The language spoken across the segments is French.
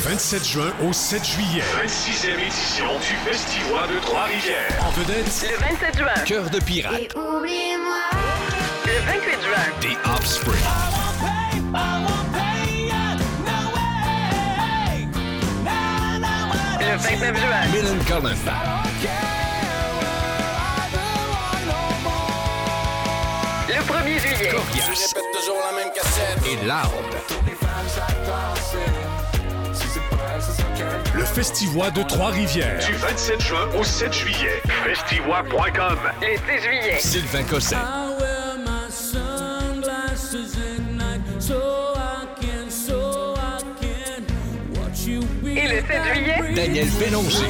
27 juin au 7 juillet. 26e édition du Festival de Trois-Rivières. En vedette, Le 27 juin. Cœur de pirate. Et oubliez-moi. Le 28 juin. The Offspring. Le 29 juin. Millencolin. Le 1er juillet. Corias. toujours la même cassette. Et Loud. Le Festival de Trois-Rivières. Du 27 juin au 7 juillet. Festival.com. Le 6 juillet. Sylvain Cosset. Et le 7 juillet. Daniel Bélanger.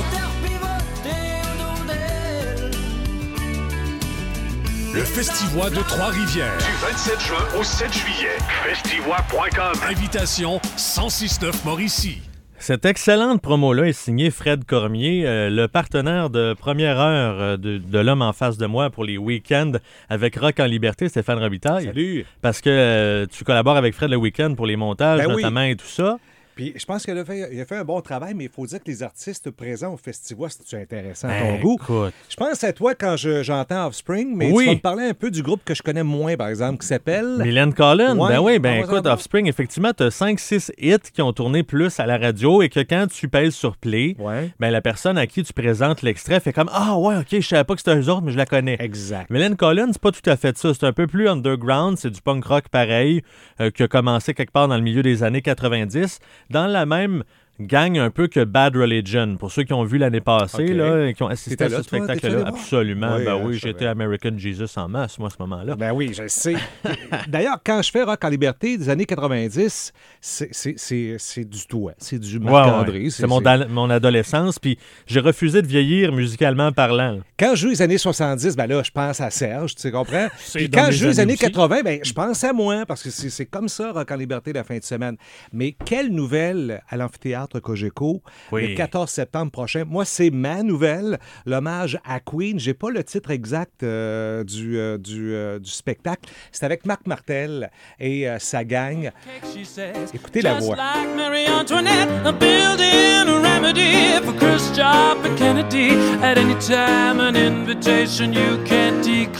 Le Festival de Trois-Rivières. Du 27 juin au 7 juillet. Festival.com. Invitation 1069 Mauricie. Cette excellente promo-là est signée Fred Cormier, le partenaire de première heure de l'homme en face de moi pour les week-ends avec Rock en Liberté, Stéphane Robitaille. Salut! Parce que tu collabores avec Fred le week-end pour les montages, Ben oui. notamment et tout ça. Puis je pense qu'il a fait un bon travail, mais il faut dire que les artistes présents au festival, c'est intéressant à Ben, ton goût. écoute. Je pense à toi quand j'entends Offspring, mais Oui. tu vas me parler un peu du groupe que je connais moins, par exemple, qui s'appelle... Mylène Collin, Ouais. ben oui, ben Parle-moi-en écoute, donc. Offspring, effectivement, tu as 5-6 hits qui ont tourné plus à la radio et que quand tu pèses sur play, Ouais. ben la personne à qui tu présentes l'extrait fait comme « Ah ouais, ok, je savais pas que c'était eux autres, mais je la connais. » Exact. Mylène Collin, c'est pas tout à fait ça. C'est un peu plus underground. C'est du punk rock pareil, qui a commencé quelque part dans le milieu des années 90, dans la même gang un peu que Bad Religion. Pour ceux qui ont vu l'année passée, Ok. là, qui ont assisté T'étais à là, ce toi? T'étais spectacle-là. allé voir? Absolument. Oui, Ben hein, oui, je j'étais savais. American Jesus en masse, moi, à ce moment-là. Ben oui, je le sais. D'ailleurs, quand je fais Rock en Liberté des années 90, c'est du toi. C'est du Ouais, Marc-André. ouais. C'est mon adolescence, puis j'ai refusé de vieillir musicalement parlant. Quand je joue les années 70, ben là, je pense à Serge, tu comprends? Puis dans quand mes je joue les années années aussi. 80, ben, je pense à moi, parce que c'est comme ça, Rock en Liberté, la fin de semaine. Mais quelle nouvelle à l'amphithéâtre Cogeco, Oui. le 14 septembre prochain? Moi, c'est ma nouvelle, l'hommage à Queen. J'ai pas le titre exact du spectacle. C'est avec Marc Martel et sa gang. Écoutez la voix. Like Marie Antoinette, I'm building a remedy for Khrushchev and Kennedy. At any time, an invitation you can't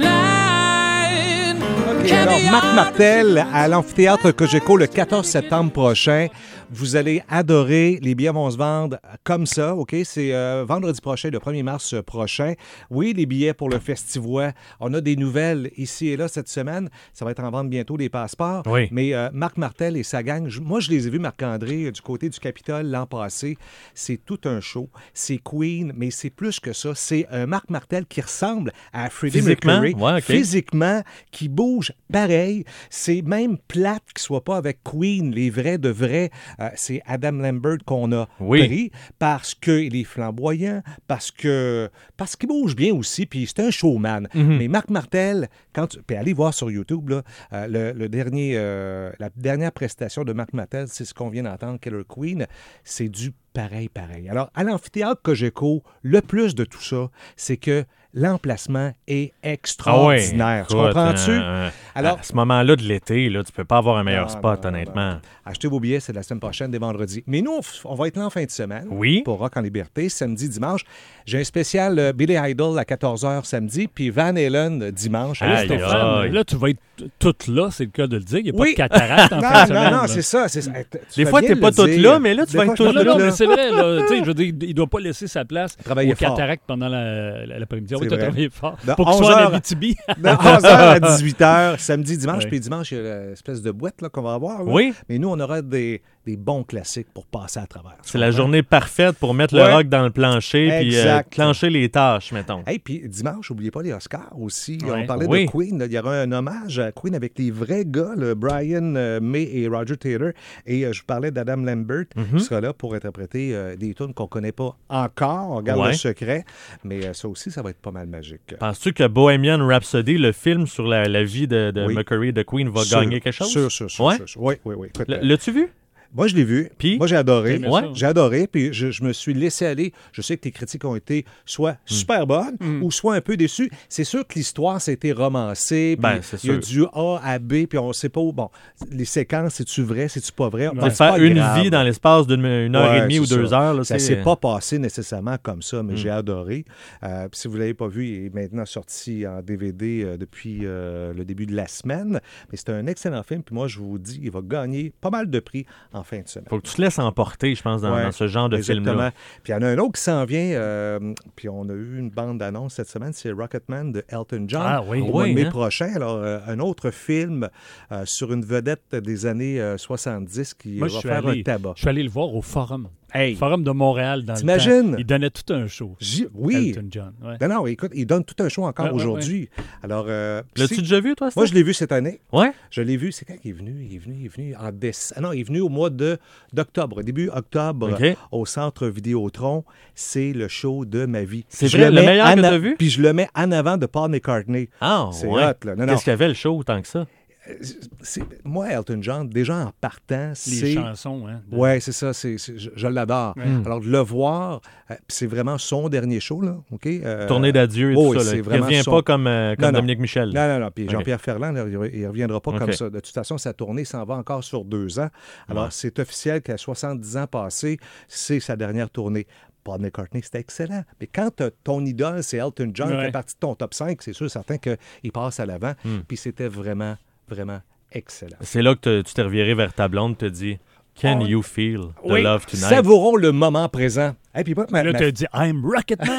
decline. OK, alors, Marc Martel à l'amphithéâtre Cogeco le 14 septembre prochain. Vous allez adorer. Les billets vont se vendre comme ça, OK? C'est vendredi prochain, le 1er mars prochain. Oui, les billets pour le festival. On a des nouvelles ici et là cette semaine. Ça va être en vente bientôt, les passeports. Oui. Mais Marc Martel et sa gang, moi, je les ai vus, Marc-André, du côté du Capitole l'an passé. C'est tout un show. C'est Queen, mais c'est plus que ça. C'est un Marc Martel qui ressemble à Freddie Physiquement? Mercury. Ouais, OK. Physiquement, qui bouge pareil. C'est même plate qu'il soit pas avec Queen, les vrais de vrais. C'est Adam Lambert qu'on a pris parce qu'il est flamboyant, parce qu'il bouge bien aussi, puis c'est un showman. Mais Marc Martel, puis allez voir sur YouTube, là, la dernière prestation de Marc Martel, c'est ce qu'on vient d'entendre, Killer Queen, c'est du pareil. Alors, à l'amphithéâtre Cogeco, le plus de tout ça, c'est que l'emplacement est extraordinaire. Ah Tu ouais, comprends-tu? Alors, à ce moment-là de l'été, là, tu peux pas avoir un meilleur Non, spot, non, honnêtement. non. Achetez vos billets, c'est la semaine prochaine, dès vendredi. Mais nous, on va être là en fin de semaine Oui. pour Rock en Liberté, samedi, dimanche. J'ai un spécial Billy Idol à 14h samedi, puis Van Halen dimanche. Aïe, Allez, Stéphane. aïe. Là, tu vas être toute là, c'est le cas de le dire. Il n'y a Oui. pas de cataracte en fin de semaine. Non, là. c'est ça. Tu Des fais fois, bien t'es de pas le toute dire. là, mais là, tu Des vas fois, être je toute suis Non, toute mais là. c'est vrai. Là, tu sais, je veux dire, il ne doit pas laisser sa place Travailler aux fort. cataractes pendant l'après-midi. C'est Oui, tu as vrai. travaillé fort. De Pour qu'il soit 11 à heures la BTB. De 11h à 18h, samedi, dimanche. Oui. Puis dimanche, il y a l'espèce de boîte là, qu'on va avoir. Là. Oui. Mais nous, on aura des bons classiques pour passer à travers. C'est la journée parfaite pour mettre le Ouais. rock dans le plancher puis Exact. clencher les tâches, mettons. Hey, puis dimanche, n'oubliez pas les Oscars aussi. Ouais. On parlait Oui. de Queen. Là. Il y aura un hommage à Queen avec les vrais gars, là, Brian May et Roger Taylor. Et je vous parlais d'Adam Lambert qui sera là pour interpréter des tunes qu'on ne connaît pas encore. On garde Ouais. le secret. Mais ça aussi, ça va être pas mal magique. Penses-tu que Bohemian Rhapsody, le film sur la vie de Oui. Mercury et de Queen, va Sûr, gagner quelque chose? Sûr. Ouais? Oui. Écoute, L'as-tu vu? Moi, je l'ai vu. Puis? Moi, j'ai adoré. T'aimais ça? J'ai adoré, puis je me suis laissé aller. Je sais que tes critiques ont été soit super bonnes ou soit un peu déçues. C'est sûr que l'histoire, c'était romancé. Ben, Puis c'est il y a sûr. du A à B, puis on ne sait pas où. Bon, les séquences, c'est-tu vrai, c'est-tu pas vrai? Ben, C'est c'est faire pas une grave. vie dans l'espace d'une heure Ouais, et demie ou c'est 2 ça. heures. Là, Ça c'est- s'est pas passé nécessairement comme ça, mais j'ai adoré. Puis si vous ne l'avez pas vu, il est maintenant sorti en DVD depuis le début de la semaine. Mais c'est un excellent film. Puis moi, je vous dis, il va gagner pas mal de prix en fin de semaine. Faut que tu te laisses emporter, je pense, dans, Ouais, dans ce genre de Exactement. film-là. Puis il y en a un autre qui s'en vient, puis on a eu une bande-annonce cette semaine, c'est Rocketman de Elton John. Ah oui. Au mois de Oui, mai hein? prochain. Alors, un autre film sur une vedette des années 70 qui Moi, va faire un tabac. Je suis allé le voir au Forum. Hey, Forum de Montréal dans le T'imagines? temps. Il donnait tout un show. oui. Elton John. Ouais. Non, non, écoute, il donne tout un show encore Ouais, ouais, aujourd'hui. Alors, L'as-tu déjà vu, toi, ça? moi, je l'ai vu cette année. Ouais? Je l'ai vu, c'est quand qu'il est venu? Il est venu en décembre. Non, il est venu au mois d'octobre, début octobre, OK. au Centre Vidéotron. C'est le show de ma vie. C'est Je vrai, le mets meilleur que en t'as vu? Puis je le mets en avant de Paul McCartney. Ah, C'est ouais. hot, là. Non, non. Qu'est-ce qu'il y avait le show tant que ça? Moi, Elton John, déjà en partant, Les c'est... chansons. Hein, de- Oui, c'est ça. Je l'adore. Ouais. Alors, de le voir, puis c'est vraiment son dernier show, là. OK? Tournée d'adieu et oh, tout oui, ça. c'est Là. Il vraiment revient son- pas comme Non, Dominique Michel. Non, non, non. Puis OK. Jean-Pierre Ferland, là, il ne reviendra pas OK. comme ça. De toute façon, sa tournée s'en va encore sur 2 ans. Alors, Ouais. c'est officiel qu'à 70 ans passés, c'est sa dernière tournée. Paul McCartney, c'était excellent. Mais quand ton idole, c'est Elton John, qui Ouais. fait partie de ton top 5, c'est sûr, certain qu'il passe à l'avant. Puis c'était vraiment, vraiment excellent. C'est là que tu t'es reviré vers ta blonde, te dit Can you feel the Oui, love tonight? savourons le moment présent. Et puis, moi, Là, tu as dit I'm Rocketman.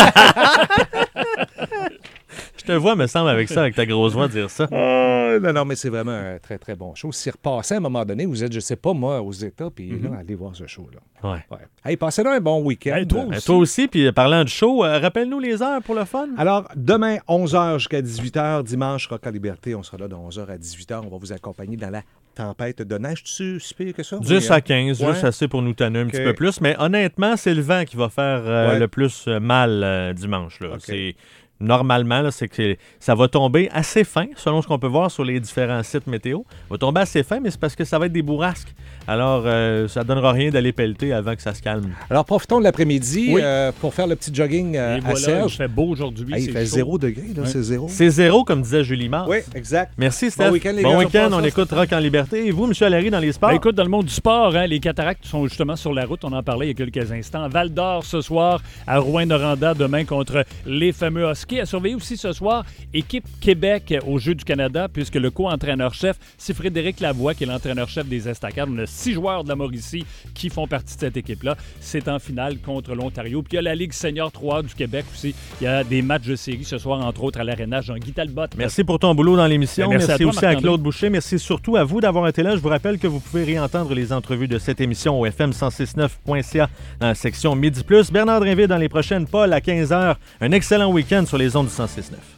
Je te vois, me semble, avec ça, avec ta grosse voix, dire ça. non, non, mais c'est vraiment un très, très bon show. Si repassez à un moment donné, vous êtes, je sais pas, moi, aux États, puis là, allez voir ce show-là. Ouais. Ouais. Hey, passez là un bon week-end. Hey, toi Toi aussi, puis parlant du show, rappelle-nous les heures pour le fun. Alors, demain, 11h jusqu'à 18h, dimanche, Rock en Liberté, on sera là de 11h à 18h. On va vous accompagner dans la tempête de neige. Tu si pire que ça? 10 Oui, à 15, Ouais. juste assez pour nous tanner un petit OK. peu plus. Mais honnêtement, c'est le vent qui va faire Ouais. le plus mal dimanche. Là. OK. C'est... Normalement, là, c'est que ça va tomber assez fin, selon ce qu'on peut voir sur les différents sites météo. Ça va tomber assez fin, mais c'est parce que ça va être des bourrasques. Alors, ça ne donnera rien d'aller pelleter avant que ça se calme. Alors, profitons de l'après-midi Oui. pour faire le petit jogging Et à voilà, il Serge. fait beau aujourd'hui. Hey, il c'est fait chaud. 0 degré, là, Ouais. c'est 0. C'est 0, comme disait Julie Mars. Oui, exact. Merci, Steph. Bon week-end, les gars. Bon On week-end, passe on ça. écoute Rock en Liberté. Et vous, M. Allary, dans les sports? Ben, écoute, dans le monde du sport, hein, les cataractes sont justement sur la route. On en parlait il y a quelques instants. Val d'Or ce soir, à Rouyn-Noranda demain contre les fameux Huskies. À surveiller aussi ce soir, équipe Québec aux Jeux du Canada, puisque le co-entraîneur-chef, c'est Frédéric Lavoie, qui est l'entraîneur-chef des Estacades. On a 6 joueurs de la Mauricie qui font partie de cette équipe-là. C'est en finale contre l'Ontario. Puis il y a la Ligue Senior 3 du Québec aussi. Il y a des matchs de série ce soir, entre autres à l'Arena Jean-Guy Talbot. Merci pour ton boulot dans l'émission. Ben, merci Merci à toi, aussi à Marc-André. Claude Boucher. Merci surtout à vous d'avoir été là. Je vous rappelle que vous pouvez réentendre les entrevues de cette émission au fm1069.ca dans la section Midi Plus. Bernard Drinville dans les prochaines, Paul à 15h. Un excellent week-end sur les ondes du 1069.